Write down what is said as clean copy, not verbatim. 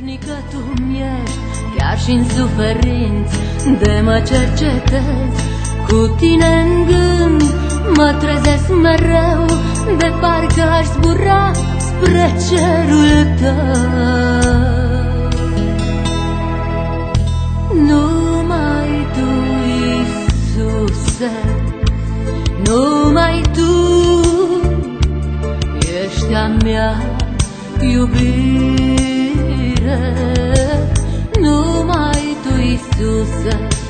Veșnică tu-mi ești, chiar și-n suferinți, de mă cercetezi. Cu tine în gând mă trezesc mereu, de parcă aș zbura spre cerul tău. Numai tu, Iisuse, numai tu ești a mea iubire. Numai tu, Iisuse,